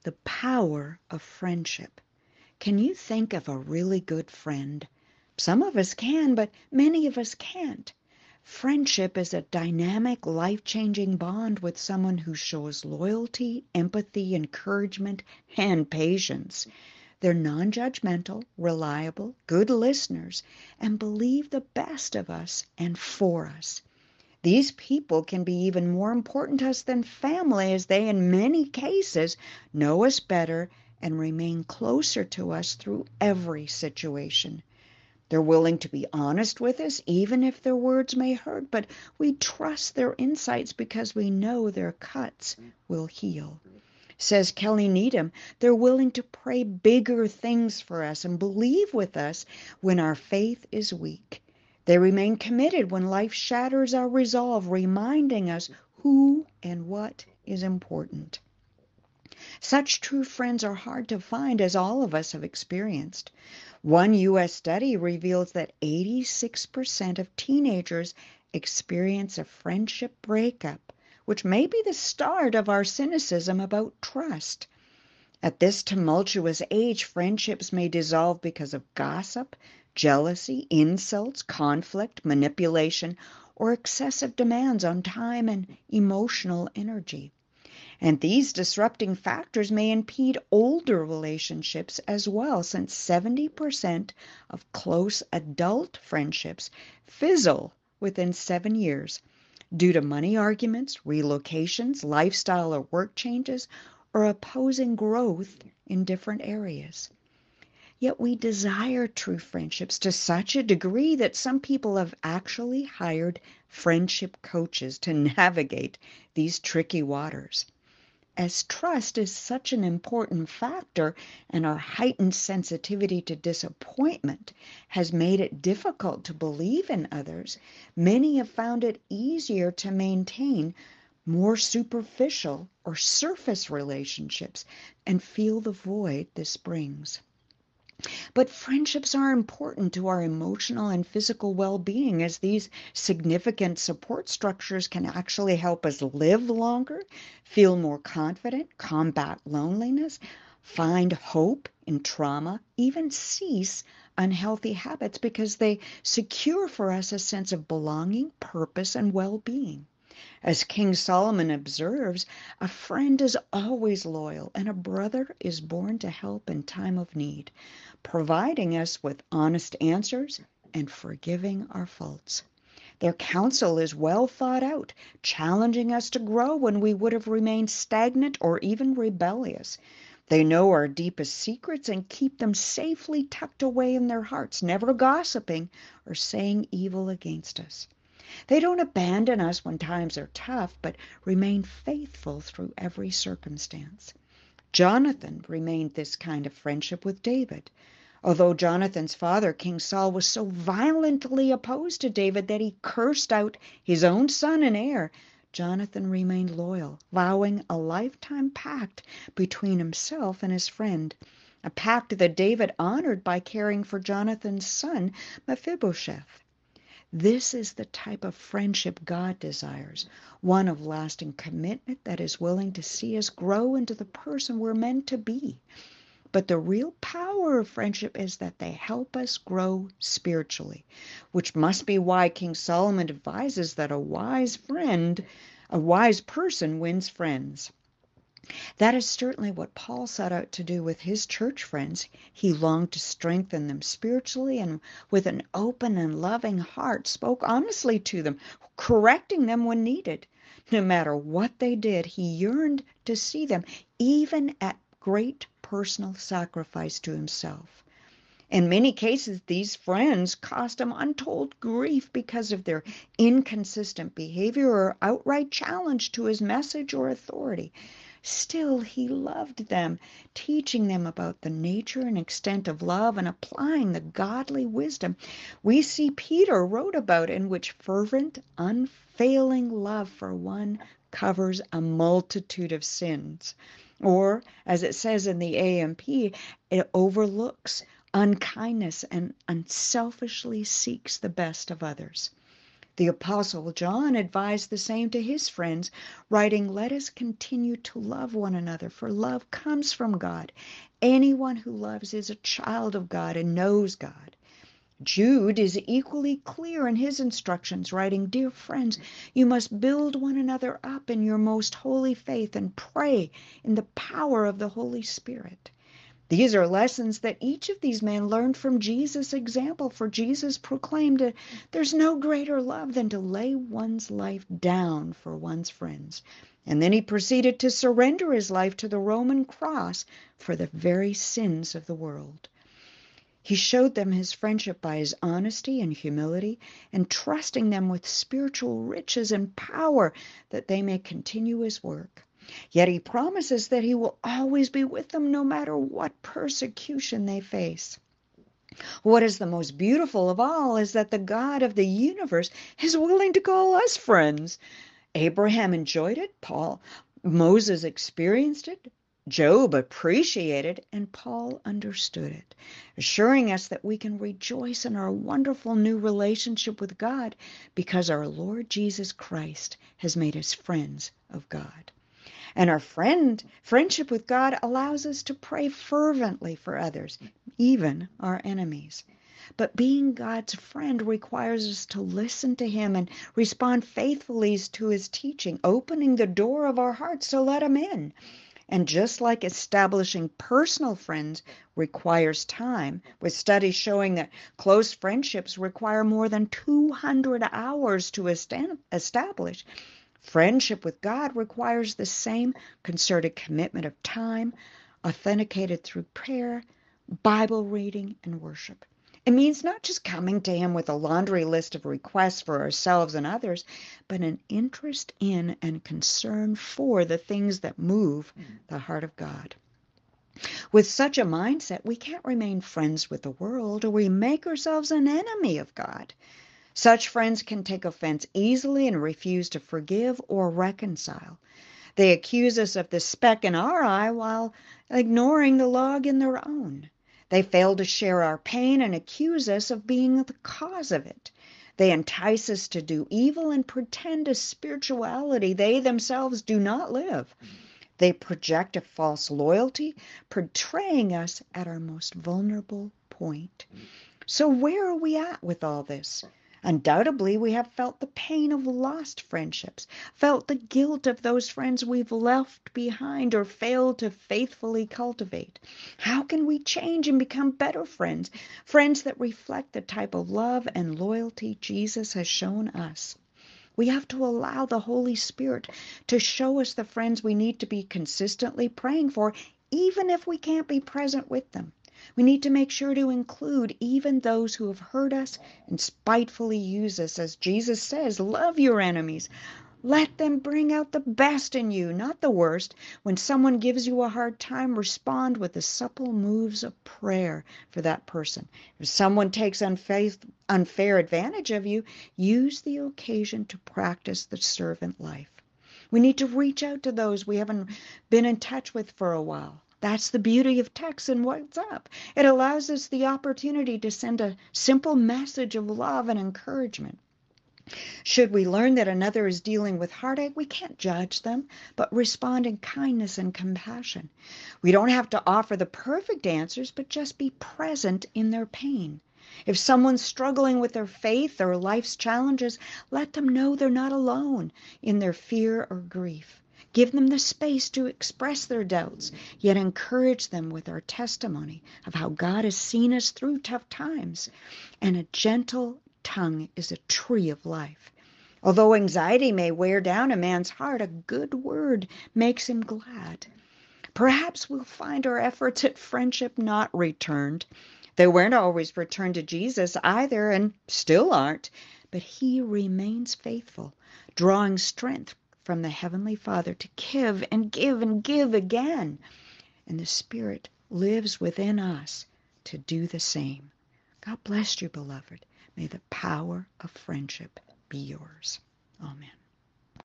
The power of friendship. Can you think of a really good friend? Some of us can, but many of us can't. Friendship is a dynamic, life-changing bond with someone who shows loyalty, empathy, encouragement, and patience. They're non-judgmental, reliable, good listeners, and believe the best of us and for us. These people can be even more important to us than family, as they, in many cases, know us better and remain closer to us through every situation. They're willing to be honest with us, even if their words may hurt, but we trust their insights because we know their cuts will heal. Says Kelly Needham, they're willing to pray bigger things for us and believe with us when our faith is weak. They remain committed when life shatters our resolve, reminding us who and what is important. Such true friends are hard to find, as all of us have experienced. One U.S. study reveals that 86% of teenagers experience a friendship breakup, which may be the start of our cynicism about trust. At this tumultuous age, friendships may dissolve because of gossip, jealousy, insults, conflict, manipulation, or excessive demands on time and emotional energy. And these disrupting factors may impede older relationships as well, since 70% of close adult friendships fizzle within 7 years due to money arguments, relocations, lifestyle or work changes, or opposing growth in different areas. Yet we desire true friendships to such a degree that some people have actually hired friendship coaches to navigate these tricky waters. As trust is such an important factor, and our heightened sensitivity to disappointment has made it difficult to believe in others, many have found it easier to maintain more superficial or surface relationships and feel the void this brings. But friendships are important to our emotional and physical well-being, as these significant support structures can actually help us live longer, feel more confident, combat loneliness, find hope in trauma, even cease unhealthy habits, because they secure for us a sense of belonging, purpose, and well-being. As King Solomon observes, a friend is always loyal, and a brother is born to help in time of need, providing us with honest answers and forgiving our faults. Their counsel is well thought out, challenging us to grow when we would have remained stagnant or even rebellious. They know our deepest secrets and keep them safely tucked away in their hearts, never gossiping or saying evil against us. They don't abandon us when times are tough, but remain faithful through every circumstance. Jonathan remained this kind of friendship with David. Although Jonathan's father, King Saul, was so violently opposed to David that he cursed out his own son and heir, Jonathan remained loyal, vowing a lifetime pact between himself and his friend, a pact that David honored by caring for Jonathan's son, Mephibosheth. This is the type of friendship God desires, one of lasting commitment that is willing to see us grow into the person we're meant to be. But the real power of friendship is that they help us grow spiritually, which must be why King Solomon advises that a wise person wins friends. That is certainly what Paul set out to do with his church friends. He longed to strengthen them spiritually, and with an open and loving heart spoke honestly to them, correcting them when needed. No matter what they did, he yearned to see them, even at great personal sacrifice to himself. In many cases, these friends cost him untold grief because of their inconsistent behavior or outright challenge to his message or authority. Still, he loved them, teaching them about the nature and extent of love and applying the godly wisdom we see Peter wrote about, in which fervent, unfailing love for one covers a multitude of sins. Or, as it says in the AMP, it overlooks unkindness and unselfishly seeks the best of others. The Apostle John advised the same to his friends, writing, "Let us continue to love one another, for love comes from God. Anyone who loves is a child of God and knows God." Jude is equally clear in his instructions, writing, "Dear friends, you must build one another up in your most holy faith and pray in the power of the Holy Spirit." These are lessons that each of these men learned from Jesus' example, for Jesus proclaimed that there's no greater love than to lay one's life down for one's friends. And then he proceeded to surrender his life to the Roman cross for the very sins of the world. He showed them his friendship by his honesty and humility, entrusting them with spiritual riches and power that they may continue his work. Yet he promises that he will always be with them no matter what persecution they face. What is the most beautiful of all is that the God of the universe is willing to call us friends. Abraham enjoyed it, Moses experienced it, Job appreciated, and Paul understood it, assuring us that we can rejoice in our wonderful new relationship with God because our Lord Jesus Christ has made us friends of God. And our friendship with God allows us to pray fervently for others, even our enemies. But being God's friend requires us to listen to him and respond faithfully to his teaching, opening the door of our hearts to let him in. And just like establishing personal friends requires time, with studies showing that close friendships require more than 200 hours to establish, friendship with God requires the same concerted commitment of time, authenticated through prayer, Bible reading, and worship. It means not just coming to him with a laundry list of requests for ourselves and others, but an interest in and concern for the things that move the heart of God. With such a mindset, we can't remain friends with the world, or we make ourselves an enemy of God. Such friends can take offense easily and refuse to forgive or reconcile. They accuse us of the speck in our eye while ignoring the log in their own. They fail to share our pain and accuse us of being the cause of it. They entice us to do evil and pretend a spirituality they themselves do not live. They project a false loyalty, portraying us at our most vulnerable point. So where are we at with all this? Undoubtedly, we have felt the pain of lost friendships, felt the guilt of those friends we've left behind or failed to faithfully cultivate. How can we change and become better friends, friends that reflect the type of love and loyalty Jesus has shown us? We have to allow the Holy Spirit to show us the friends we need to be consistently praying for, even if we can't be present with them. We need to make sure to include even those who have hurt us and spitefully use us. As Jesus says, love your enemies. Let them bring out the best in you, not the worst. When someone gives you a hard time, respond with the supple moves of prayer for that person. If someone takes unfair advantage of you, use the occasion to practice the servant life. We need to reach out to those we haven't been in touch with for a while. That's the beauty of text and WhatsApp. It allows us the opportunity to send a simple message of love and encouragement. Should we learn that another is dealing with heartache, we can't judge them, but respond in kindness and compassion. We don't have to offer the perfect answers, but just be present in their pain. If someone's struggling with their faith or life's challenges, let them know they're not alone in their fear or grief. Give them the space to express their doubts, yet encourage them with our testimony of how God has seen us through tough times. And a gentle tongue is a tree of life. Although anxiety may wear down a man's heart, a good word makes him glad. Perhaps we'll find our efforts at friendship not returned. They weren't always returned to Jesus either, and still aren't, but he remains faithful, drawing strength from the Heavenly Father to give and give and give again. And the Spirit lives within us to do the same. God bless you, beloved. May the power of friendship be yours. Amen.